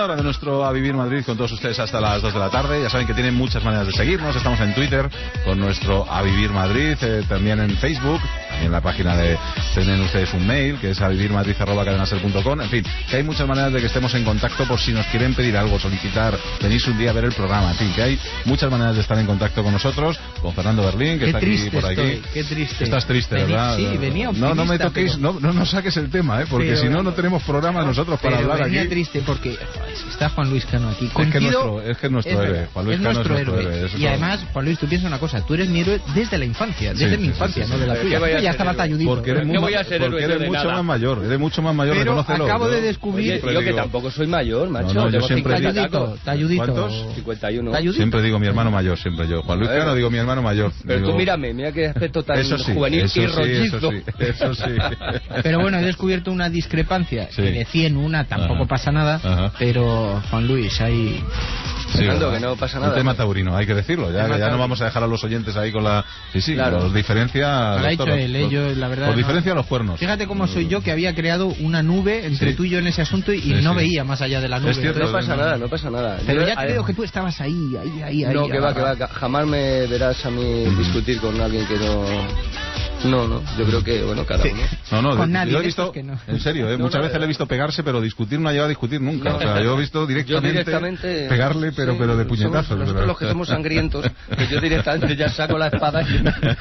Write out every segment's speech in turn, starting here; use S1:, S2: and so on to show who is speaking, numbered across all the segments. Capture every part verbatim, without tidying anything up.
S1: hora de nuestro A Vivir Madrid con todos ustedes hasta las dos de la tarde. Ya saben que tienen muchas maneras de seguirnos. Estamos en Twitter con nuestro A Vivir Madrid, eh, también en Facebook, en la página de... Tienen ustedes un mail que es avivirmadrid arroba cadenaser punto com. En fin, que hay muchas maneras de que estemos en contacto por si nos quieren pedir algo, solicitar, venirse un día a ver el programa. En fin, que hay muchas maneras de estar en contacto con nosotros, con Fernando Berlín, que
S2: qué
S1: está aquí por aquí.
S2: Estoy, qué triste.
S1: Estás triste,
S2: Vení,
S1: ¿verdad?
S2: Sí, venía optimista.
S1: No, no me toquéis,
S2: pero...
S1: no, no nos saques el tema, ¿eh? Porque
S2: pero...
S1: si no, no tenemos programa nosotros para
S2: pero
S1: hablar
S2: venía
S1: aquí.
S2: triste porque joder, si está Juan Luis Cano aquí.
S1: Es que,
S2: Coincido,
S1: nuestro, es que es nuestro
S2: es
S1: héroe. Juan Luis
S2: es
S1: Cano
S2: nuestro
S1: es nuestro
S2: héroe.
S1: héroe.
S2: Y
S1: todo.
S2: además, Juan Luis, tú piensas una cosa, tú eres mi héroe desde la infancia, desde
S1: Sí,
S2: mi
S1: sí,
S2: infancia,
S1: sí,
S2: no
S1: sí,
S2: de la
S1: sí.
S2: tuya.
S3: voy a
S2: Tú ya
S3: ser
S2: estaba
S3: héroe?
S2: talludito.
S1: Porque eres, muy,
S3: voy a ser
S1: porque
S3: héroe
S1: eres
S3: de
S1: mucho
S3: nada.
S1: más mayor, eres mucho más mayor,
S2: Pero
S1: reconócelo.
S2: acabo
S1: ¿no?
S2: de descubrir...
S3: Oye, yo que tampoco soy mayor, macho.
S1: No, no, yo
S3: tengo
S1: siempre
S3: cincuenta
S1: digo-
S3: tacos.
S2: Talludito, talludito.
S1: ¿Cuántos?
S3: cincuenta y uno.
S2: Talludito.
S1: Siempre digo mi hermano mayor, siempre yo. Juan Luis
S3: A ver.
S1: Cano digo mi hermano mayor.
S3: Pero
S1: Digo,
S3: tú mírame, mira qué aspecto tan
S1: eso sí,
S3: juvenil
S1: eso
S3: y
S1: sí,
S3: rollizo.
S1: eso sí, eso sí.
S2: Pero bueno, he descubierto una discrepancia,
S1: Sí.
S2: que de cien una tampoco
S1: Ajá.
S2: pasa nada,
S1: Ajá.
S2: pero Juan Luis, hay...
S1: Sí,
S3: Fernando,
S1: ¿verdad?
S3: que no pasa
S1: Un
S3: nada.
S1: tema taurino, hay que decirlo. Ya,
S3: Tema
S1: ya no
S3: taurino.
S1: vamos a dejar a los oyentes ahí con la... Sí, sí,
S3: Claro.
S1: los diferencia...
S2: Lo ha
S1: los
S2: dicho
S1: toros,
S2: él, eh,
S1: los-
S2: yo, la verdad,
S1: Por
S2: no.
S1: diferencia los cuernos.
S2: Fíjate cómo soy yo, que había creado una nube entre
S1: Sí.
S2: tú y yo en ese asunto y
S1: Sí,
S2: no
S1: sí.
S2: veía más allá de la nube.
S1: Es cierto,
S3: No
S2: Entonces,
S3: pasa nada, no pasa nada.
S2: pero
S3: Yo,
S2: ya
S3: a-
S2: creo que tú estabas ahí, ahí, ahí, ahí.
S3: No, que va,
S2: ah,
S3: que va. que Jamás me verás a mí
S1: Mm.
S3: discutir con alguien que no... No, no. Yo creo que, bueno, cada uno.
S1: No, no,
S2: Con
S1: de-
S2: nadie,
S1: yo he
S2: de
S1: visto,
S2: estos que no.
S1: en serio, ¿eh?
S3: No,
S1: muchas
S3: no,
S1: veces
S3: de
S1: le he visto pegarse, pero discutir no ha llegado a discutir nunca.
S3: No.
S1: O sea, yo he visto directamente,
S3: Yo directamente...
S1: pegarle, pero,
S3: sí,
S1: pero de
S3: somos-
S1: puñetazos.
S3: Nosotros
S1: pero-
S3: los que somos sangrientos, que yo directamente ya saco la espada y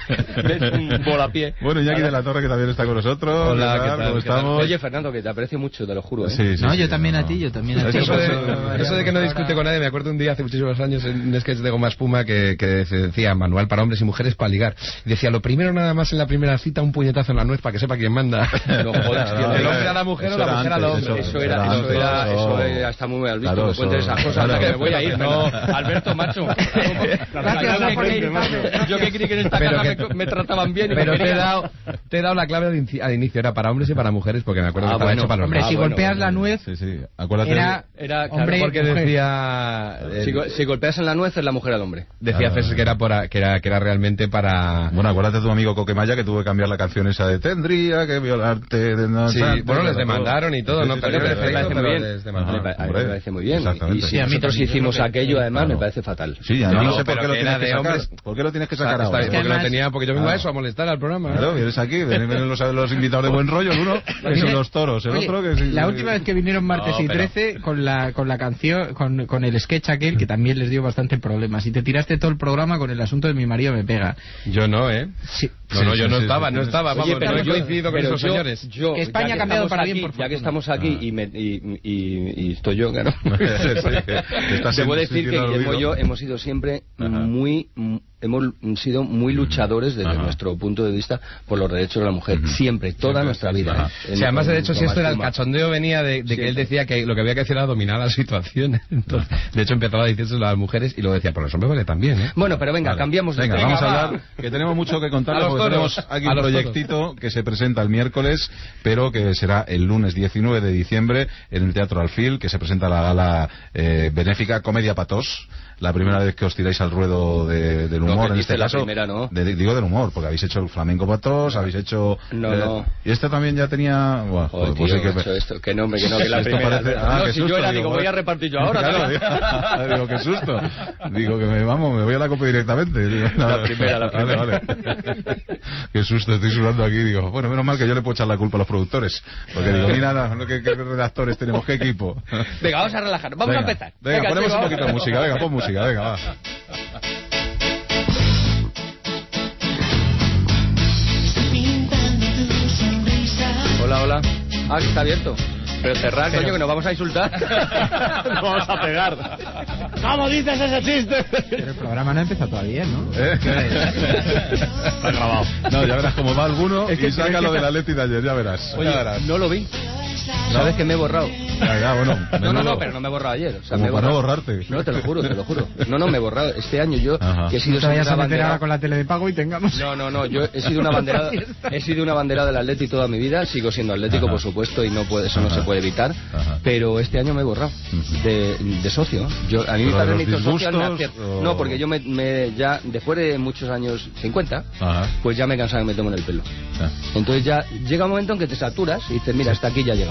S3: me meto un volapié.
S1: Bueno, Iñaki de la Torre, que también está con nosotros.
S4: Hola,
S1: ¿qué
S4: ¿qué
S1: tal?
S4: tal?
S1: ¿Cómo
S4: ¿Qué tal?
S1: estamos?
S3: Oye, Fernando, que te aprecio mucho, te lo juro, ¿eh?
S1: Sí, sí,
S2: No,
S1: sí,
S2: yo también
S1: no.
S2: a ti, yo también a ti.
S4: Eso de,
S2: Pero-
S4: eso de que no discute con nadie, me acuerdo un día hace muchísimos años en un sketch de Goma Espuma que, que se decía manual para hombres y mujeres para ligar. Y decía, lo primero nada más en la primera cita, un puñetazo en la nuez para que sepa quién manda.
S3: No jodas, tío.
S4: El hombre a la mujer o la mujer al hombre.
S3: Eso era, eso
S1: antes,
S3: era,
S1: eso-
S3: eso era, está muy mal visto.
S1: Claro,
S3: No cuentes
S1: eso-
S3: esas cosas,
S1: claro.
S3: anda, que me voy a ir. No, Alberto, macho.
S2: Gracias,
S3: Yo que
S2: por
S3: creí-
S2: invitarme.
S3: Yo que creí que en esta
S4: Pero
S3: casa
S4: que-
S3: me, me trataban bien. y
S4: Pero
S3: me
S4: te he
S3: querían.
S4: dado, te he dado la clave al inicio, al inicio, era para hombres y para mujeres, porque me acuerdo
S3: Ah,
S4: que estaba
S3: bueno.
S4: hecho para los
S2: Hombre,
S4: dos.
S2: si
S3: Ah, bueno,
S2: golpeas
S3: bueno.
S2: la nuez,
S1: Sí, sí. Acuérdate.
S2: era...
S3: Era, claro,
S2: Hombre,
S4: Porque
S2: mujer.
S4: decía... eh,
S3: Si, go- si golpeas en la nuez es la mujer al hombre.
S4: decía
S1: Ah.
S4: César que era, por, que, era, que era realmente para...
S1: Bueno, acuérdate de tu amigo Coquemaya que tuvo que cambiar la canción esa de tendría que violarte de no
S4: Sí,
S1: tal,
S4: bueno,
S1: tal,
S4: les
S1: tal,
S4: demandaron y todo,
S1: Sí,
S4: no
S1: sí,
S4: perdió
S1: sí,
S4: el
S1: sí,
S3: me
S4: efecto,
S3: parece
S4: pero
S3: muy bien.
S4: les
S3: Me
S4: demandaron.
S3: pa- a mí
S1: hombre,
S3: me parece muy bien.
S1: exactamente.
S3: Y si
S2: Sí, a mí
S3: nosotros
S2: también,
S3: hicimos
S2: yo creo que-
S3: aquello, además,
S1: Claro.
S3: me parece fatal.
S1: Sí, ya
S4: Yo
S1: no
S4: digo,
S1: sé por
S4: pero
S1: qué lo
S4: que
S1: tienes
S4: era
S1: que
S4: de
S1: sacar.
S4: hombres.
S1: ¿Por qué lo tienes que
S4: Está-
S1: sacar
S4: está
S1: ahora?
S4: bien, porque
S2: además-
S4: lo tenía, porque yo vengo
S1: Ah.
S4: a eso, a molestar al programa.
S1: Claro, vienes aquí, vienen, vienen los, los invitados de buen rollo, el uno que son los toros, el
S2: Oye,
S1: otro que sí,
S2: la
S1: sí,
S2: última
S1: sí.
S2: vez que vinieron martes
S3: No,
S2: y
S3: pero-
S2: trece con la con la canción, con, con el sketch aquel que también les dio bastante problemas y te tiraste todo el programa con el asunto de mi marido me pega.
S4: Yo no, ¿eh?
S2: Sí.
S4: No, no,
S1: Sí,
S4: yo
S1: sí,
S4: no
S1: sí,
S4: estaba,
S1: sí,
S4: no
S1: sí.
S4: estaba, vamos,
S3: Oye, pero
S4: no he
S3: yo-
S4: coincidido con
S3: pero
S4: esos
S3: yo-
S4: señores.
S3: yo,
S2: Que España
S3: ya
S2: ha cambiado
S3: estamos
S2: para
S3: aquí,
S2: bien, por
S3: Ya que
S2: fortuna.
S3: estamos aquí y, me, y, y, y estoy yo, claro.
S1: Sí, sí, que estás
S3: Debo
S1: en-
S3: decir que
S1: sintiendo
S3: Guillermo y
S1: ruido.
S3: yo hemos sido siempre
S1: Ajá.
S3: muy... m- Hemos sido muy luchadores desde
S1: Ajá.
S3: nuestro punto de vista por los derechos de la mujer.
S1: Ujú.
S3: Siempre, toda
S1: Siempre,
S3: nuestra
S1: sí,
S3: vida.
S1: ajá.
S3: ¿eh?
S4: O sea, además, de hecho, si
S3: Tomás
S4: esto era el
S3: Puma.
S4: cachondeo venía de, de que
S3: Siempre.
S4: él decía que lo que había que hacer era dominar la situación. Entonces, de hecho, empezaba a decírselo a las mujeres y luego decía, por los hombres vale también, ¿eh?
S3: Bueno, pero venga,
S1: Vale.
S3: cambiamos de
S1: Venga,
S3: tema.
S1: vamos a
S3: va.
S1: hablar, que tenemos mucho que contarles,
S4: A los
S1: porque
S4: toros,
S1: tenemos aquí
S4: a
S1: un
S4: los
S1: proyectito que se presenta el miércoles, pero que será el lunes diecinueve de diciembre en el Teatro Alfil, que se presenta la gala eh, benéfica Comedia Patos, la primera vez que os tiráis al ruedo de- del
S3: No,
S1: humor,
S3: que
S1: en
S3: dice
S1: este
S3: la
S1: caso.
S3: primera, ¿no?
S1: de- digo del humor, porque habéis hecho el flamenco patos, habéis hecho...
S3: No,
S1: eh,
S3: no.
S1: Y este también ya tenía... Bueno,
S3: Joder,
S1: pues
S3: tío,
S1: sí que-
S3: macho, esto, que no, hombre, que no, que la
S1: Esto
S3: primera.
S1: parece- ah,
S3: no,
S1: qué
S3: si
S1: susto,
S3: yo era,
S1: digo,
S3: digo, voy
S1: joder.
S3: a repartir yo ahora.
S1: Claro,
S3: ¿sabes?
S1: digo, digo, qué susto. Digo que me vamos, me voy a la copa directamente. Digo,
S3: La primera, la
S1: vale,
S3: primera.
S1: vale. Qué susto, estoy sudando aquí. Digo, bueno, menos mal que yo le puedo echar la culpa a los productores. Porque digo, mira, no, ¿qué, qué redactores tenemos? ¿Qué equipo?
S3: Venga, vamos a relajarnos. Vamos
S1: Venga,
S3: a empezar.
S1: Venga, ponemos
S3: chico,
S1: un poquito de
S3: vamos.
S1: música. Venga, pon música, venga, va.
S3: Hola, hola. Ah, que está abierto. Pero cerrar, coño, que nos vamos a insultar. Nos vamos a pegar. ¿Cómo dices ese chiste?
S2: Pero el programa no ha empezado todavía, ¿no?
S1: ¿Eh?
S3: Está grabado.
S1: No, ya verás cómo va alguno
S3: Es que
S1: y saca
S3: tienes
S1: lo
S3: que-
S1: del Atleti de ayer, ya verás.
S3: Oye,
S1: ya verás.
S3: no lo vi. ¿Sabes que me he borrado?
S1: Ya, ya, bueno.
S3: No, no,
S1: menudo.
S3: no, pero no me he borrado ayer. O sea,
S1: Como
S3: me he
S1: para no
S3: borrado.
S1: borrarte.
S3: No, te lo juro, te lo juro. No, no, me he borrado. Este año yo,
S1: Ajá.
S3: que he sido
S2: No te vayas
S3: siempre
S2: a meter
S3: abanderado-
S2: ahora con la tele de pago y tengamos...
S3: No, no, no, yo he sido una banderada, he sido una banderada del Atleti toda mi vida, sigo siendo atlético,
S1: Ajá.
S3: por supuesto, y no puede, eso no
S1: Ajá.
S3: se puede evitar,
S1: Ajá.
S3: pero este año me he borrado
S1: Ujú.
S3: de, de socio. Yo, a mí mi
S1: ¿Pero
S3: padre
S1: de
S3: me
S1: los
S3: hizo socio al
S1: disgustos
S3: nacer.
S1: o-
S3: No, porque yo me, me- ya, después de muchos años, cincuenta,
S1: Ajá.
S3: pues ya me cansaba que me tomen el pelo.
S1: Ah.
S3: Entonces ya llega un momento en que te saturas y dices, mira, hasta aquí ya he llegado.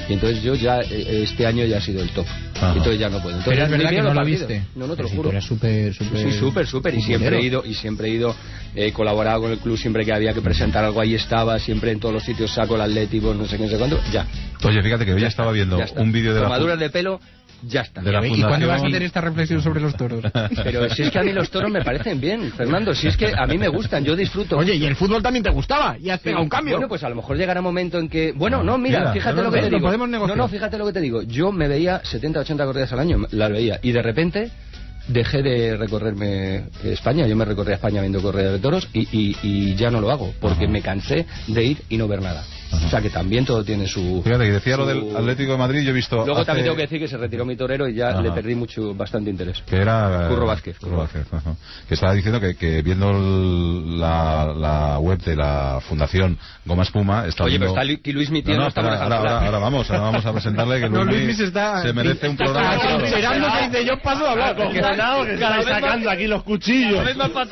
S3: Y entonces yo ya, este año ya ha sido el top.
S1: Ajá.
S3: Y entonces ya no puedo. Entonces,
S2: Pero es verdad que no lo
S3: partido.
S2: viste.
S3: No, no te lo
S2: Sí,
S3: juro.
S2: Era súper, súper...
S3: Sí, súper, súper. Y siempre he ido, y siempre he ido, he colaborado con el club siempre que había que presentar algo, ahí estaba, siempre en todos los sitios saco el Atlético, no sé qué, no sé cuánto, ya.
S1: Oye, fíjate que hoy
S3: Ya
S1: estaba
S3: está,
S1: viendo
S3: ya está.
S1: un vídeo de la...
S3: Tomaduras de pelo, ya está.
S1: De la
S2: ¿Y cuándo
S1: fundación-
S2: vas a hacer esta reflexión sobre los toros?
S3: Pero si es que a mí los toros me parecen bien, Fernando, si es que a mí me gustan, yo disfruto.
S5: Oye, y el fútbol también te gustaba, y has pegado un cambio.
S3: Bueno, pues a lo mejor llegará un momento en que... Bueno, no, mira,
S1: Mira,
S3: fíjate
S1: es
S3: lo que te
S1: verdad,
S3: digo.
S2: lo podemos negociar.
S3: No, no, fíjate lo que te digo. Yo me veía setenta, ochenta corridas al año, las veía. Y de repente dejé de recorrerme España. Yo me recorría España viendo corridas de toros y, y, y ya no lo hago, porque
S1: Ajá.
S3: me cansé de ir y no ver nada.
S1: Ajá.
S3: O sea que también todo tiene su...
S1: Fíjate que decía
S3: su-
S1: lo del Atlético de Madrid, yo he visto...
S3: Luego
S1: hace-
S3: también tengo que decir que se retiró mi torero y ya
S1: Ajá.
S3: le perdí mucho, bastante interés.
S1: Que era...
S3: Curro Vázquez.
S1: Curro Vázquez, ajá. Que estaba diciendo que, que viendo el- la, la web de la Fundación Goma Espuma... Está
S3: Oye,
S1: viendo...
S3: pero está Lu- que Luis mi tío
S1: No, no,
S3: no está
S1: espera, ahora, ahora, ahora vamos, ahora vamos a presentarle que
S2: No,
S1: Luismi
S2: Luismi se está-
S1: se merece un programa
S2: está
S1: solo.
S2: esperando que dice yo paso a hablar.
S5: Acojonado que estáis sacando aquí los cuchillos.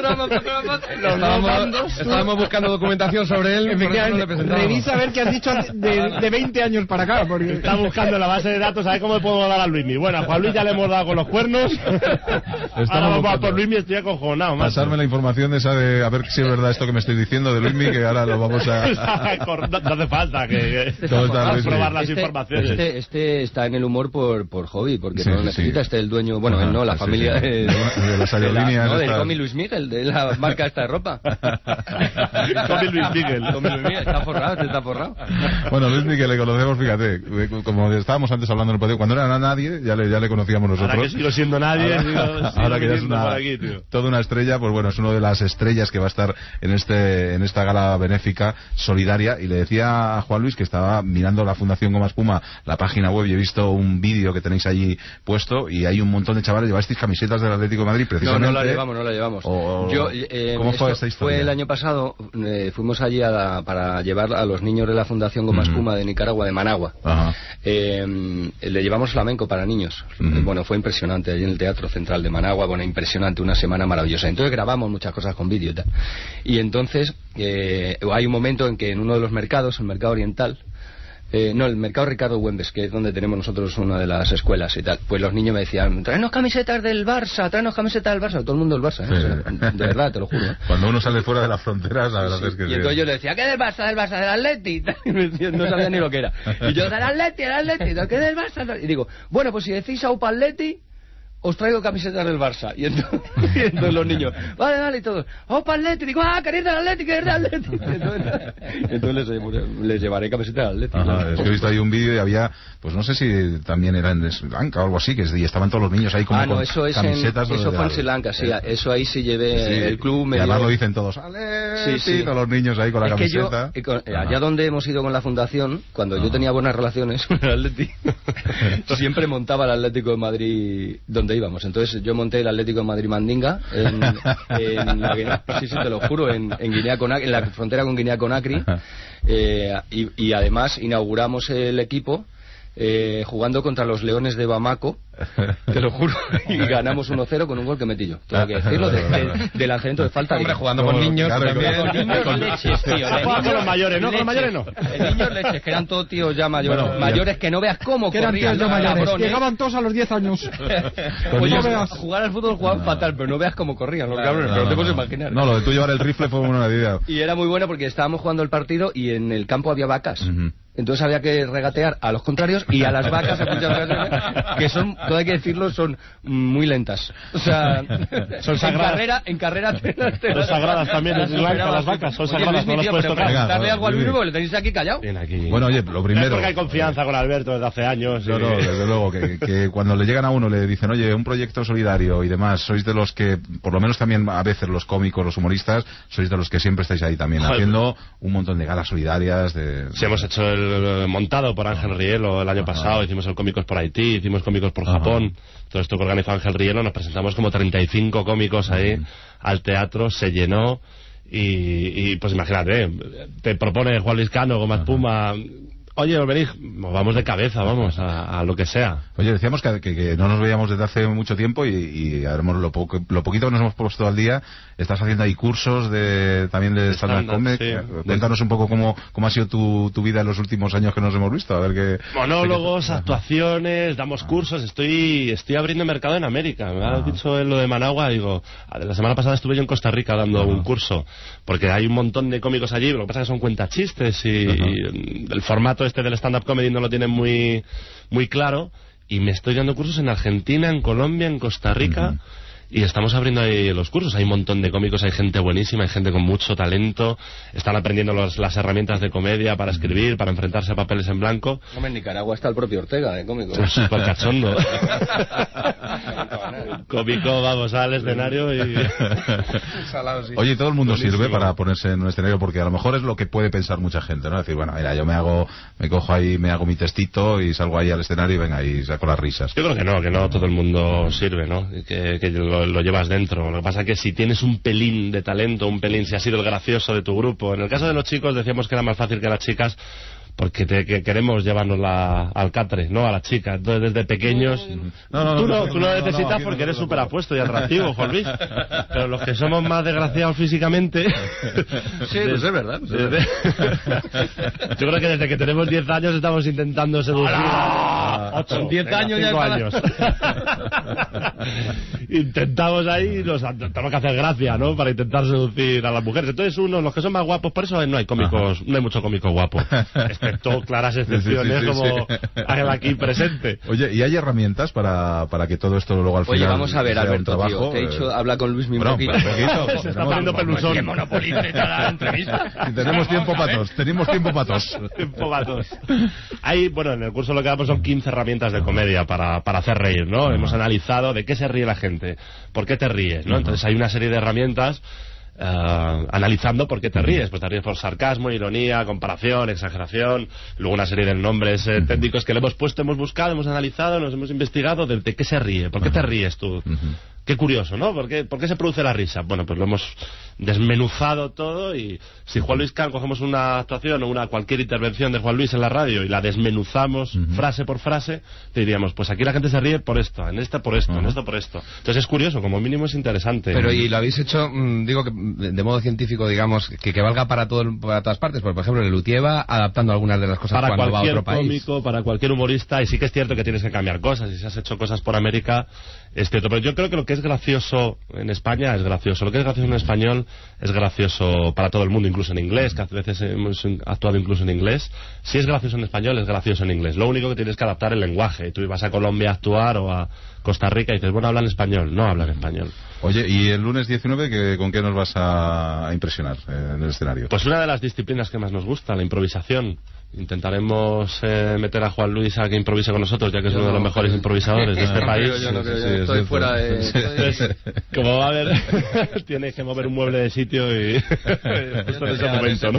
S5: Los
S4: Estábamos,
S5: bandos.
S4: estábamos buscando documentación sobre él, por eso no le presentamos.
S2: Revisa a ver qué has dicho de, de veinte años para acá. Porque...
S5: Está buscando en la base de datos a ver cómo le podemos dar a Luismi. Bueno, a Juan Luis ya le hemos dado con los cuernos. Ahora vamos a
S1: buscando.
S5: por Luismi, estoy acojonado. macho.
S1: Pasarme la información de esa de... A ver si es verdad esto que me estoy diciendo de Luismi, que ahora lo vamos a...
S5: no, no hace falta que, que
S1: ¿Cómo está,
S5: a
S1: Luismi?
S5: probar las
S3: Este,
S5: informaciones.
S3: este, este está en el humor por, por hobby, porque
S1: Sí,
S3: no lo
S1: sí,
S3: necesita.
S1: sí.
S3: Este el dueño, bueno,
S1: Ajá,
S3: él no, la
S1: sí,
S3: familia
S1: sí.
S3: de,
S1: De las
S3: la-
S1: aerolíneas
S3: no, del
S1: estas.
S3: Comi Luis Miguel, de la marca esta de ropa.
S5: Comi Luis Miguel.
S3: Comi Luis Miguel, está forrado, este está forrado.
S1: Bueno, Luismi, que le conocemos, fíjate, como estábamos antes hablando en el patio, cuando no era nadie, ya le, ya le conocíamos nosotros.
S5: Ahora que sigo siendo nadie,
S1: Ahora,
S5: sigo- sigo
S1: ahora que ya es
S5: viniendo
S1: una,
S5: por aquí, tío.
S1: toda una estrella, pues bueno, es una de las estrellas que va a estar en este en esta gala benéfica solidaria. Y le decía a Juan Luis que estaba mirando la Fundación Goma Espuma, la página web, y he visto un vídeo que tenéis allí puesto, y hay un montón de chavales, llevasteis camisetas del Atlético de Madrid,
S3: No,
S1: precisamente.
S3: no la llevamos, no la llevamos.
S1: O-
S3: Yo, eh,
S1: ¿Cómo fue
S3: esto
S1: esta historia?
S3: Fue el año pasado, eh, fuimos allí a la- para llevar a los niños de la Fundación Goma
S1: Ujú.
S3: Espuma de Nicaragua, de Managua.
S1: Ajá.
S3: Eh, le llevamos flamenco para niños.
S1: Ujú.
S3: Bueno, fue impresionante allí en el Teatro Central de Managua. Bueno, impresionante, una semana maravillosa. Entonces grabamos muchas cosas con vídeo y tal. Y entonces eh, hay un momento en que en uno de los mercados, el mercado oriental, eh, no, el mercado Ricardo Güembes, que es donde tenemos nosotros una de las escuelas y tal, pues los niños me decían, tráenos camisetas del Barça, tráenos camisetas del Barça, todo el mundo del Barça, ¿eh? O sea, de verdad, te lo juro, ¿eh?
S1: Cuando uno sale fuera de las fronteras, la verdad
S3: Sí,
S1: es que
S3: y
S1: sí.
S3: entonces yo le decía, ¿qué del Barça? Del Barça, del Atleti. Y me decía, no sabía ni lo que era. Y yo, del Atleti, del Atleti, ¿qué del Barça? Y digo, bueno, pues si decís Aupa Atleti, os traigo camisetas del Barça. Y entonces, y entonces los niños, vale, vale, y todos, Aupa Atleti. Digo, ah, queréis del Atleti, queréis del Atleti. Y entonces, entonces les, llevo- les llevaré camisetas del Atleti.
S1: Ajá,
S3: ¿no?
S1: es que he visto ahí un vídeo y había, pues no sé si también era en Sri Lanka o algo así, que y estaban todos los niños ahí como
S3: Ah, no,
S1: con
S3: eso es en,
S1: camisetas.
S3: eso
S1: de-
S3: fue en Sri Lanka, sí,
S1: eh,
S3: eso ahí sí llevé,
S1: sí,
S3: el club me
S1: y además
S3: dio-
S1: lo dicen todos, ¡ale!
S3: Sí, sí.
S1: Todos los niños ahí con la
S3: es que yo,
S1: camiseta.
S3: eh, con- eh,
S1: Ajá.
S3: allá donde hemos ido con la fundación, cuando yo
S1: Ajá.
S3: tenía buenas relaciones con el Atleti, siempre montaba el Atlético de Madrid donde íbamos. Entonces yo monté el Atlético de Madrid Mandinga, en, en la Guinea, sí, sí, te lo juro, en, en Guinea Conakry, en la frontera con Guinea Conakry, eh, y, y además inauguramos el equipo eh, jugando contra los Leones de Bamako, te lo juro, y ganamos uno cero con un gol que metí yo. Tengo que decirlo, de, de- de lanzamiento de falta.
S4: Hombre,
S3: digo.
S4: jugando con
S1: Como-
S4: niños
S1: claro,
S4: también.
S1: como-
S3: Con niños leches, tío.
S5: Ha jugado con los mayores, ¿no? Con los mayores no.
S3: De niños leches, que eran todos tíos ya mayores.
S1: Bueno,
S3: mayores que no veas cómo
S2: Que eran
S3: corrían.
S2: tíos ya
S3: ¿no?
S2: mayores.
S3: Cabrones.
S2: Llegaban todos a los diez años.
S3: Pues
S2: no
S3: yo,
S2: veas.
S3: jugar al fútbol jugaban fatal, pero no veas cómo corrían los cabrones,
S1: No,
S3: pero no te
S1: no,
S3: puedes
S1: no.
S3: imaginar.
S1: No, lo de tú llevar el rifle fue una idea.
S3: Y era muy bueno porque estábamos jugando el partido y en el campo había vacas.
S1: Ujú.
S3: Entonces había que regatear a los contrarios y a las vacas, muchas veces, que son, todo hay que decirlo, son muy lentas. O sea,
S5: Son
S3: en
S5: sagradas.
S3: carrera, en carrera te las- te
S5: Son
S3: las-
S5: sagradas también en Sri Lanka, las vacas, son
S3: Oye,
S5: sagradas,
S3: Luis,
S5: no
S3: mi
S5: las
S3: tío,
S5: puedes
S3: pero
S5: tocar.
S3: preguntarle
S1: Venga,
S3: algo al
S1: Luis.
S3: Luis, porque le tenéis aquí callado.
S5: Bien aquí.
S1: Bueno, oye, lo primero...
S5: Es porque hay confianza con Alberto desde hace años.
S1: No,
S5: y-
S1: no, desde luego, que, que cuando le llegan a uno le dicen, oye, un proyecto solidario y demás, sois de los que, por lo menos también a veces los cómicos, los humoristas, sois de los que siempre estáis ahí también,
S5: Joder.
S1: haciendo un montón de galas solidarias, de...
S5: Sí, hemos hecho el, el montado por Ángel Rielo el año
S1: Ajá.
S5: pasado, hicimos el Cómicos por Haití, hicimos Cómicos por
S1: Ajá.
S5: Japón, todo esto que organizó Ángel Rielo, nos presentamos como treinta y cinco cómicos ahí
S1: Ujú.
S5: al teatro, se llenó y, y, pues imagínate, te propone Juan Luis Cano, Goma Espuma, Oye, Olberich, nos vamos de cabeza, vamos, a, a lo que sea.
S1: Oye, decíamos que, que, que no nos veíamos desde hace mucho tiempo y, y haremos lo, poco, lo poquito que nos hemos puesto al día. Estás haciendo ahí cursos de también de stand-up comedy. Sí. Cuéntanos un poco cómo, cómo ha sido tu, tu vida en los últimos años que nos hemos visto. A ver qué.
S5: Monólogos, qué... actuaciones, damos cursos. Estoy estoy abriendo mercado en América. Me has dicho en lo de Managua, digo, la semana pasada estuve yo en Costa Rica dando Ajá. un curso, porque hay un montón de cómicos allí, lo que pasa es que son cuentachistes y, y el formato este del stand-up comedy no lo tienen muy muy claro, y me estoy dando cursos en Argentina, en Colombia, en Costa Rica, uh-huh. y estamos abriendo ahí los cursos. Hay un montón de cómicos, hay gente buenísima, hay gente con mucho talento, están aprendiendo los, las herramientas de comedia para escribir, para enfrentarse a papeles en blanco.
S3: Hombre, en Nicaragua está el propio Ortega, de cómico.
S5: Es súper cachondo. Cómico, vamos al escenario y...
S1: Oye, todo el mundo Buenísimo. sirve para ponerse en un escenario, porque a lo mejor es lo que puede pensar mucha gente, ¿no? Decir, bueno, mira, yo me hago, me cojo ahí, me hago mi testito y salgo ahí al escenario y venga, y saco las risas.
S5: Yo creo que no, que no todo el mundo sirve, ¿no? Que, que lo, lo llevas dentro. Lo que pasa es que si tienes un pelín de talento, un pelín, si has sido el gracioso de tu grupo. En el caso de los chicos decíamos que era más fácil que las chicas, porque te, que queremos llevarnos la, al catre, ¿no? A las chicas. Entonces, desde pequeños...
S1: No, no, no,
S5: tú no,
S1: no,
S5: tú lo
S1: no,
S5: necesitas
S1: no, no,
S5: porque
S1: no,
S5: eres
S1: no,
S5: súper
S1: no,
S5: apuesto y atractivo, Juan Luis. Pero los que somos más desgraciados físicamente...
S3: Sí, pues es verdad. Pues es verdad.
S5: Yo creo que desde que tenemos diez años estamos intentando seducir...
S3: Con diez años ya...
S5: años. Intentamos ahí, nos, tenemos que hacer gracia, ¿no? Para intentar seducir a las mujeres. Entonces, uno, los que son más guapos, por eso no hay cómicos, Ajá. no hay mucho cómico guapo. Excepto claras excepciones, sí, sí, sí, como sí. el aquí presente.
S1: Oye, ¿y hay herramientas para, para que todo esto luego al final...
S3: Oye, vamos a ver,
S1: sea
S3: Alberto,
S1: un trabajo,
S3: tío, te he dicho, habla con Luis mismo.
S1: Bueno,
S5: Se está poniendo pelusón.
S3: ¿Qué monopoliza la entrevista?
S1: Si tenemos tiempo para todos, tenemos tiempo para todos.
S5: Tiempo para todos. Hay, bueno, en el curso lo que damos son quince herramientas de comedia para, para hacer reír, ¿no? Uh-huh. Hemos analizado de qué se ríe la gente, por qué te ríes, ¿no? Uh-huh. Entonces hay una serie de herramientas Uh, analizando por qué te ríes. Pues te ríes por sarcasmo, ironía, comparación, exageración, luego una serie de nombres eh, técnicos que le hemos puesto, hemos buscado, hemos analizado, nos hemos investigado de, de qué se ríe, por qué te ríes tú. Uh-huh. Qué curioso, ¿no? ¿Por qué, ¿Por qué se produce la risa? Bueno, pues lo hemos desmenuzado todo, y si Juan Luis Can cogemos una actuación o una cualquier intervención de Juan Luis en la radio y la desmenuzamos uh-huh. frase por frase, te diríamos, pues aquí la gente se ríe por esto, en esta por esto, uh-huh. en esto por esto. Entonces es curioso, como mínimo es interesante.
S4: Pero y lo habéis hecho, mmm, digo que de modo científico, digamos, que, que valga para todo para todas partes. Porque, por ejemplo, el Luthier va adaptando algunas de las cosas
S5: para
S4: cuando va a otro
S5: país. Para cualquier cómico, para cualquier humorista, y sí que es cierto que tienes que cambiar cosas, y si has hecho cosas por América, es cierto. Pero yo creo que lo que es gracioso en España es gracioso, lo que es gracioso en español es gracioso para todo el mundo, incluso en inglés, que a veces hemos actuado incluso en inglés. Si es gracioso en español, es gracioso en inglés. Lo único que tienes que adaptar es el lenguaje. Tú vas a Colombia a actuar o a Costa Rica y dices, bueno, hablan español. No hablan español.
S1: Oye, ¿y el lunes diecinueve ¿qué, con qué nos vas a impresionar eh, en el escenario?
S5: Pues una de las disciplinas que más nos gusta, la improvisación. Intentaremos eh, meter a Juan Luis a que improvise con nosotros, ya que es yo uno no, de los mejores improvisadores de este
S3: no,
S5: país.
S3: Yo, yo no creo,
S1: sí,
S3: yo
S1: sí,
S3: estoy
S1: sí,
S3: fuera
S1: sí,
S3: de...
S1: sí.
S5: Entonces, como va a haber, tienes que mover un mueble de sitio y... justo en ese momento, ¿no?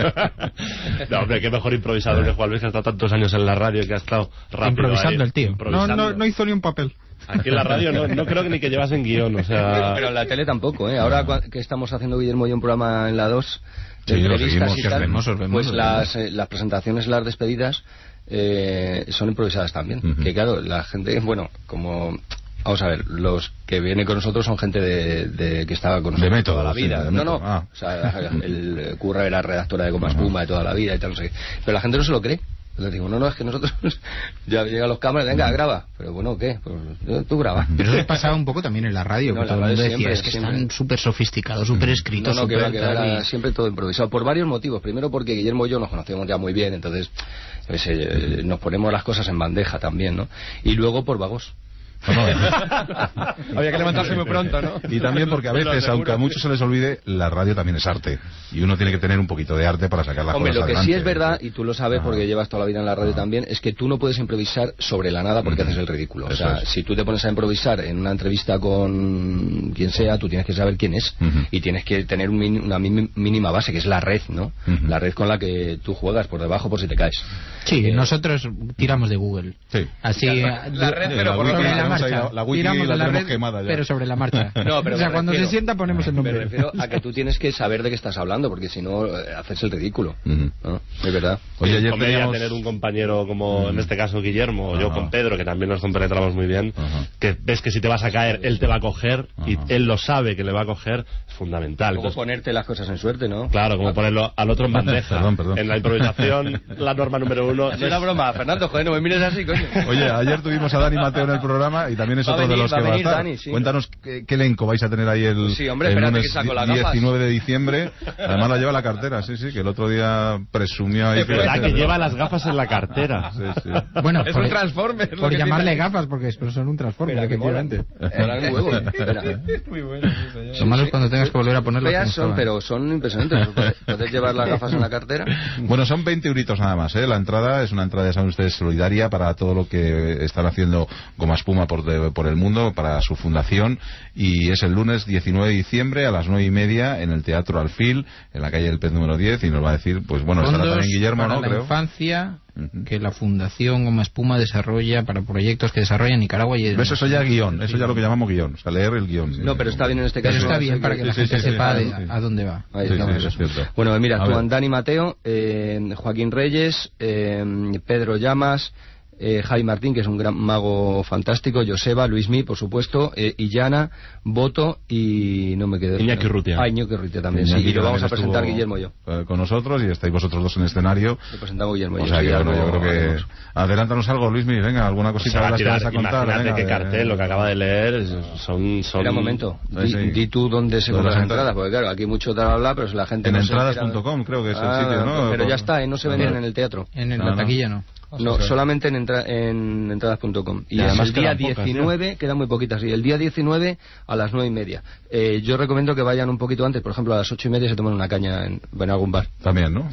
S5: No, hombre, qué mejor improvisador que Juan Luis, que ha estado tantos años en la radio y que ha estado rápido
S2: improvisando
S5: ahí,
S2: el tío.
S5: Improvisando.
S2: No, no, no hizo ni un papel.
S5: Aquí en la radio no, no creo que ni que llevasen guión, o sea...
S3: Pero en la tele tampoco, ¿eh? Ahora que estamos haciendo Guillermo y yo un programa en la dos de
S1: sí,
S3: entrevistas
S1: seguimos,
S3: y tal,
S1: vemos, vemos,
S3: pues
S1: vemos.
S3: las, eh, las presentaciones, las despedidas eh, son improvisadas también. Uh-huh. Que claro, la gente, bueno, como... Vamos a ver, los que vienen con nosotros son gente de, de que estaba con nosotros
S1: de método,
S3: toda la vida.
S1: Sí,
S3: no, no,
S1: ah.
S3: o sea, el Curra era redactora de Goma Espuma de toda la vida y tal, no sé qué. Pero la gente no se lo cree. Les digo, no, no, es que nosotros ya llegan los cámaras, venga, graba. Pero bueno, ¿qué? Pues, tú graba.
S2: Pero eso pasaba un poco también en la radio,
S3: no,
S2: que
S3: la
S2: todo el mundo
S3: siempre,
S2: decía, es que
S3: siempre.
S2: están súper sofisticados, súper escritos,
S3: no, no,
S2: súper...
S3: que va, que va, siempre todo improvisado, por varios motivos. Primero porque Guillermo y yo nos conocemos ya muy bien, entonces pues, eh, nos ponemos las cosas en bandeja también, ¿no? Y luego por vagos.
S1: No,
S4: había que levantarse muy pronto, ¿no?
S1: Y también porque a veces, aunque a muchos se les olvide, la radio también es arte. Y uno tiene que tener un poquito de arte para sacar las
S3: Hombre,
S1: cosas
S3: lo que
S1: adelante.
S3: sí es verdad, y tú lo sabes porque llevas toda la vida en la radio también, es que tú no puedes improvisar sobre la nada porque haces el ridículo. O sea, si tú te pones a improvisar en una entrevista con quien sea, tú tienes que saber quién es. Uh-huh. Y tienes que tener un min- una min- mínima base, que es la red, ¿no? Uh-huh. La red con la que tú juegas por debajo por si te caes.
S2: Sí,
S3: eh,
S2: nosotros tiramos de Google.
S1: Sí.
S2: Así,
S4: la, la red, pero por
S2: con el
S1: tenemos ahí
S2: marcha.
S1: la, la wiki
S2: Tiramos
S1: la
S2: de la
S1: tenemos
S2: red,
S1: quemada ya.
S2: pero sobre la marcha.
S3: No, pero
S2: o sea,
S3: me
S2: cuando
S3: refiero-
S2: se sienta ponemos el nombre.
S3: Me refiero a que tú tienes que saber de qué estás hablando, porque si no, eh, haces el ridículo.
S1: Ujú.
S3: ¿No? Es verdad.
S1: Oye, ayer
S5: comedia
S1: teníamos...
S5: tener un compañero como
S1: Mm.
S5: en este caso Guillermo, o yo
S1: Ajá.
S5: con Pedro, que también nos compenetramos muy bien,
S1: Ajá.
S5: que ves que si te vas a caer, él te va a coger, y
S1: Ajá.
S5: él lo sabe que le va a coger, es fundamental.
S3: Como
S5: Entonces,
S3: ponerte las cosas en suerte, ¿no?
S5: claro, como ponerlo al otro en bandeja.
S1: Perdón, perdón.
S5: En la improvisación, la norma número uno...
S3: Es una broma, Fernando, joder, no me mires así, coño.
S1: Oye, ayer tuvimos a Dani Mateo en el programa y también es
S3: Va a
S1: otro
S3: venir,
S1: de los
S3: va a
S1: que va a
S3: venir
S1: estar.
S3: Dani, sí.
S1: Cuéntanos qué, qué elenco vais a tener ahí el,
S3: Sí, hombre,
S1: el
S3: espérate
S1: lunes
S3: que saco
S1: di-
S3: las gafas.
S1: diecinueve de diciembre. Además la lleva la cartera, sí, sí, que el otro día presumió ahí.
S5: Es verdad que lleva las gafas en la cartera.
S1: Sí, sí.
S2: Bueno,
S4: Es
S2: por,
S4: un Transformer. lo
S2: por
S4: que
S2: llamarle
S4: tiene.
S2: gafas, porque después son un transforme,
S3: Espera, que
S2: efectivamente.
S3: Eran un huevo. Espera.
S4: Muy bueno, sí, señor.
S2: Lo malo es cuando tengas que volver a ponerlos
S3: Feas
S2: como
S3: son,
S2: estaban.
S3: pero son impresionantes. Puedes- Puedes llevar las gafas en la cartera.
S1: Bueno, son veinte euritos nada más, ¿eh? La entrada es una entrada, ya saben ustedes, solidaria para todo lo que están haciendo Goma Espuma por, de- por el mundo, para su fundación, y es el lunes diecinueve de diciembre a las nueve y media en el Teatro Alfil, en la calle del Pez número diez, y nos va a decir, pues bueno, estará
S2: Fondos
S1: también Guillermo,
S2: para
S1: ¿no?
S2: la
S1: Creo.
S2: infancia
S1: Ujú.
S2: que la Fundación Goma Espuma desarrolla para proyectos que desarrolla en Nicaragua y en...
S1: Eso, eso ya guión, eso ya lo que llamamos guión, o sea, leer el guión.
S3: No, pero está bien en este
S2: Pero
S3: caso.
S2: está bien para que la
S1: Sí,
S2: gente
S1: sí, sí,
S2: sepa
S1: sí,
S2: de-
S1: sí.
S2: a dónde va.
S3: Ahí
S1: Sí,
S3: estamos,
S1: sí,
S3: eso.
S1: es cierto.
S3: Bueno, mira,
S1: A
S3: actúan
S1: ver.
S3: Dani Mateo, eh, Joaquín Reyes, eh, Pedro Llamas, eh, Javi Martín, que es un gran mago fantástico, Joseba, Luismi, por supuesto, eh, Illana, Boto y no me quedé.
S5: Iñaki Urrutia.
S3: Ah, Iñaki Urrutia también, sí.
S1: Iñaki
S3: Y lo vamos a
S1: también
S3: presentar
S1: estuvo,
S3: Guillermo y yo.
S1: eh, con nosotros, y estáis vosotros dos en escenario.
S3: Lo presentamos Guillermo y
S1: O
S3: yo.
S1: sea
S3: sí,
S1: que,
S3: ya
S1: bueno,
S3: lo
S1: yo creo que...
S3: haremos.
S1: Adelántanos algo, Luismi, venga, alguna
S5: Se
S1: cosita
S5: va
S1: de
S5: a
S1: las que
S5: tirar,
S1: vas a contar.
S5: imagínate
S1: venga,
S5: qué
S1: eh.
S5: cartel, lo que acaba de leer, es- son... son
S3: Espera un momento,
S1: Sí,
S3: di,
S1: sí.
S3: di tú dónde se
S1: Lo de
S3: compran las
S1: las
S3: entradas,
S1: entradas.
S3: porque claro, aquí mucho te habla, pero si la gente
S1: En
S3: no se
S1: entradas
S3: entera-
S1: punto com creo que es el
S3: Ah,
S1: sitio, ¿no?
S3: Pero
S1: Por-
S3: ya está, ¿eh? No se
S1: Ah,
S3: vendían
S1: no.
S3: en el teatro.
S2: En el-
S1: No,
S2: la
S1: no.
S2: taquilla no.
S3: No, solamente en, entra- en entradas punto com. Y,
S5: Y
S3: es
S5: además
S3: el día
S5: quedan pocas,
S3: diecinueve, quedan muy poquitas, y el día diecinueve a las nueve y media. Eh, yo recomiendo que vayan un poquito antes, por ejemplo, a las ocho y media se toman una caña en, en algún bar.
S1: También, ¿no?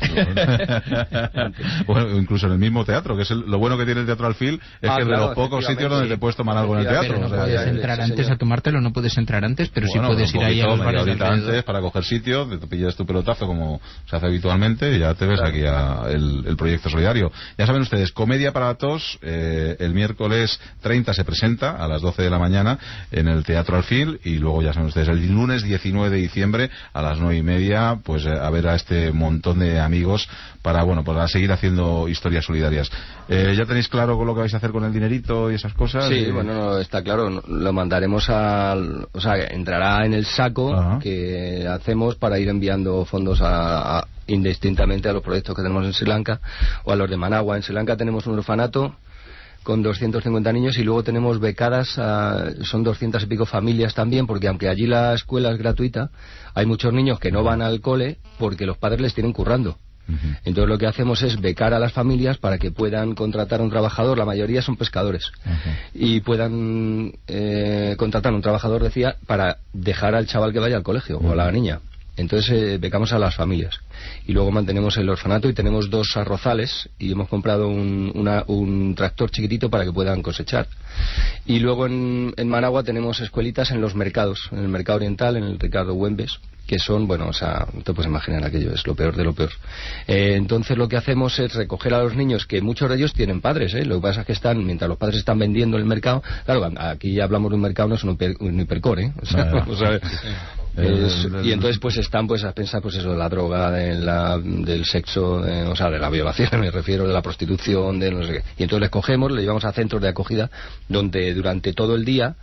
S1: Bueno, incluso en el mismo teatro, que es el- lo bueno que tiene el Teatro Alfil, es
S3: Ah,
S1: que es de
S3: claro,
S1: los pocos sitios
S3: efectivamente,
S1: donde
S3: sí.
S1: te puedes tomar algo en el
S3: Efectivamente,
S1: teatro.
S2: Pero no
S1: o sea,
S2: puedes
S3: ya,
S2: entrar
S3: sí,
S2: antes
S3: señor.
S2: a tomártelo, no puedes entrar antes, pero
S1: bueno,
S2: sí puedes
S1: un
S2: ir ahí a
S1: poquito,
S2: los
S1: media
S2: bares de
S1: horita
S2: alrededor.
S1: antes para coger sitio, te pillas tu pelotazo como se hace habitualmente y ya te ves
S3: Claro.
S1: aquí a el, el proyecto solidario. Ya saben ustedes, Comedia para Todos, eh, el miércoles treinta se presenta a las doce de la mañana en el Teatro Alfil, y luego ya saben ustedes, el lunes diecinueve de diciembre a las nueve y media, pues eh, a ver a este montón de amigos para, bueno, para seguir haciendo historias solidarias. Eh, ¿Ya tenéis claro con lo que vais a hacer con el dinerito y esas cosas?
S3: Sí,
S1: Y-
S3: bueno, no, está claro, no- lo mandaremos al... O sea, entrará en el saco
S1: Ajá.
S3: que hacemos para ir enviando fondos a, a- indistintamente a los proyectos que tenemos en Sri Lanka o a los de Managua. En Sri Lanka tenemos un orfanato con doscientos cincuenta niños y luego tenemos becadas, a, son doscientas y pico familias también, porque aunque allí la escuela es gratuita, hay muchos niños que no van al cole porque los padres les tienen currando.
S1: Ujú.
S3: Entonces lo que hacemos es becar a las familias para que puedan contratar a un trabajador, la mayoría son pescadores,
S1: Ujú.
S3: y puedan eh, contratar a un trabajador, decía, para dejar al chaval que vaya al colegio o a la niña. Entonces eh, becamos a las familias y luego mantenemos el orfanato y tenemos dos arrozales y hemos comprado un, una- un tractor chiquitito para que puedan cosechar. Y luego en, en Managua tenemos escuelitas en los mercados, en el mercado oriental, en el Ricardo Güembes, que son, bueno, o sea, no te puedes imaginar aquello, es lo peor de lo peor. Eh, entonces lo que hacemos es recoger a los niños, que muchos de ellos tienen padres, ¿eh? Lo que pasa es que están, mientras los padres están vendiendo en el mercado, claro, aquí ya hablamos de un mercado, no es un, hiper- un hipercore, ¿eh? O sea,
S1: Ah,
S3: vamos a ver.
S1: El-
S3: Es-
S1: el-
S3: y entonces pues están pues a pensar pues eso de la droga, de la, del sexo, de- o sea de la violación me refiero, de la prostitución, de no sé qué. Y entonces les cogemos, les llevamos a centros de acogida donde durante todo el día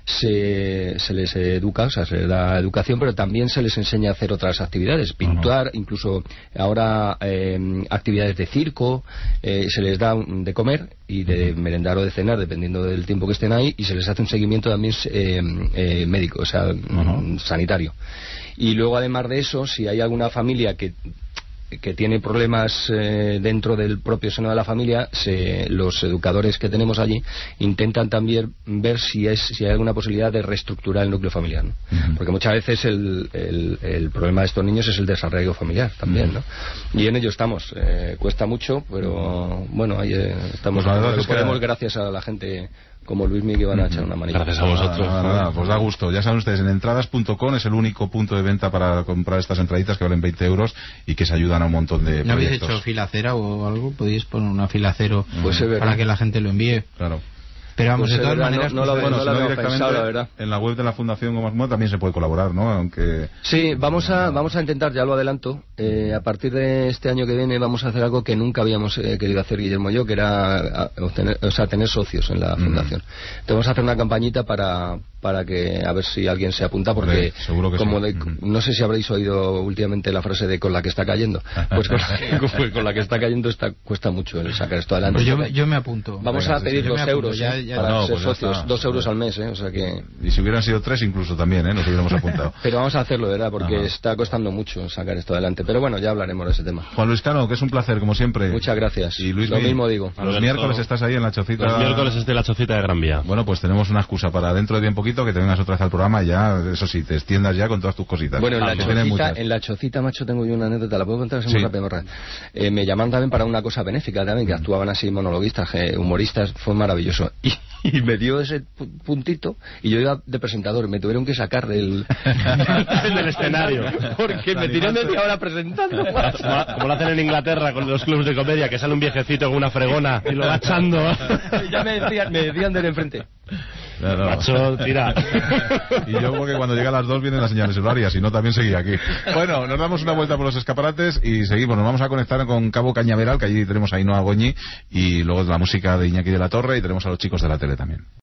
S3: se, se les educa, o sea, se les da educación, pero también se les enseña a hacer otras actividades, pintar, incluso ahora eh, actividades de circo, eh, se les da un- de comer y de merendar o de cenar, dependiendo del tiempo que estén ahí, y se les hace un seguimiento también eh, eh, médico, o sea,
S1: Ujú.
S3: sanitario. Y luego, además de eso, si hay alguna familia que que tiene problemas eh, dentro del propio seno de la familia, se, los educadores que tenemos allí intentan también ver si es si hay alguna posibilidad de reestructurar el núcleo familiar, ¿no?
S1: Ujú.
S3: Porque muchas veces el, el, el problema de estos niños es el desarraigo familiar también, ¿no? Y en ello estamos. Eh, cuesta mucho, pero bueno, ahí eh, estamos.
S1: Pues la verdad
S3: lo
S1: es que-
S3: podemos gracias a la gente como Luismi que van a echar una manita.
S5: Gracias a vosotros.
S1: Nada, nada, pues da gusto. Ya saben ustedes, en entradas punto com es el único punto de venta para comprar estas entraditas que valen veinte euros y que se ayudan a un montón de
S2: ¿No habéis
S1: proyectos.
S2: hecho filacera o algo? ¿Podéis poner una filacero
S3: Pues es verdad.
S2: para que la gente lo envíe?
S1: Claro.
S2: Pero vamos,
S3: Pues,
S2: de todas
S3: verdad,
S2: maneras,
S3: no, no
S2: pues,
S3: lo,
S1: Bueno,
S3: no
S1: si
S3: lo
S1: no
S3: había
S1: directamente,
S3: pensado, la verdad.
S1: en la web de la Fundación Gomas Moda también se puede colaborar, ¿no? Aunque...
S3: Sí, vamos a vamos a intentar, ya lo adelanto, eh, a partir de este año que viene vamos a hacer algo que nunca habíamos eh, querido hacer Guillermo y yo, que era a, obtener, o sea, tener socios en la
S1: Mm.
S3: fundación. Entonces vamos a hacer una campañita para para que a ver si alguien se apunta, porque
S1: Hombre, seguro que
S3: como
S1: sí.
S3: de,
S1: Mm.
S3: no sé si habréis oído últimamente la frase de con la que está cayendo, pues con la, con la que está cayendo está, cuesta mucho el sacar esto adelante.
S2: pues yo, me- yo me apunto.
S3: Vamos
S1: Venga,
S3: a
S1: sí,
S3: pedir
S2: sí, yo
S3: dos
S2: me apunto,
S3: euros
S2: ya-
S3: eh,
S2: ya-
S3: para
S1: No,
S3: ser
S1: pues ya
S3: socios,
S1: está.
S3: dos euros al mes, eh, o sea que...
S1: Y si hubieran sido tres incluso también, ¿eh? Nos hubiéramos apuntado.
S3: Pero vamos a hacerlo, ¿verdad? Porque
S1: Ajá.
S3: está costando mucho sacar esto adelante. Pero bueno, ya hablaremos de ese tema.
S1: Juan Luis Cano, que es un placer, como siempre.
S3: Muchas gracias.
S1: Y Luis
S3: Lo
S1: Mí,
S3: mismo digo.
S1: Los
S5: Alberto,
S1: miércoles estás ahí en la chocita.
S5: Los miércoles es de la chocita de Gran Vía.
S1: Bueno, pues tenemos una excusa para dentro de bien poquito que te vengas otra vez al programa y ya, eso sí, te extiendas ya con todas tus cositas.
S3: Bueno, en la,
S1: Que tienen
S3: chocita,
S1: muchas.
S3: en la chocita, macho, tengo yo una anécdota, la puedo contar así
S1: Sí.
S3: muy rápido, Morra. Eh, me llamaron también para una cosa benéfica también, que
S1: Mm.
S3: actuaban así monologuistas, eh, humoristas, fue maravilloso. Y, y me dio ese pu- puntito, y yo iba de presentador, me tuvieron que sacar del,
S5: Del escenario.
S3: porque me tiró media hora presentando.
S5: Como, como lo hacen en Inglaterra con los clubes de comedia, que sale un viejecito con una fregona y lo va echando.
S3: Y ya me decían, me decían de enfrente.
S1: No, no.
S5: Macho, tira.
S1: Y yo porque cuando llega a las dos vienen las señales horarias, si no también seguía aquí. Bueno, nos damos una vuelta por los escaparates y seguimos. Nos vamos a conectar con Cabo Cañaveral, que allí tenemos a Ainhoa Goñi, y luego la música de Iñaki de la Torre, y tenemos a los chicos de la tele también.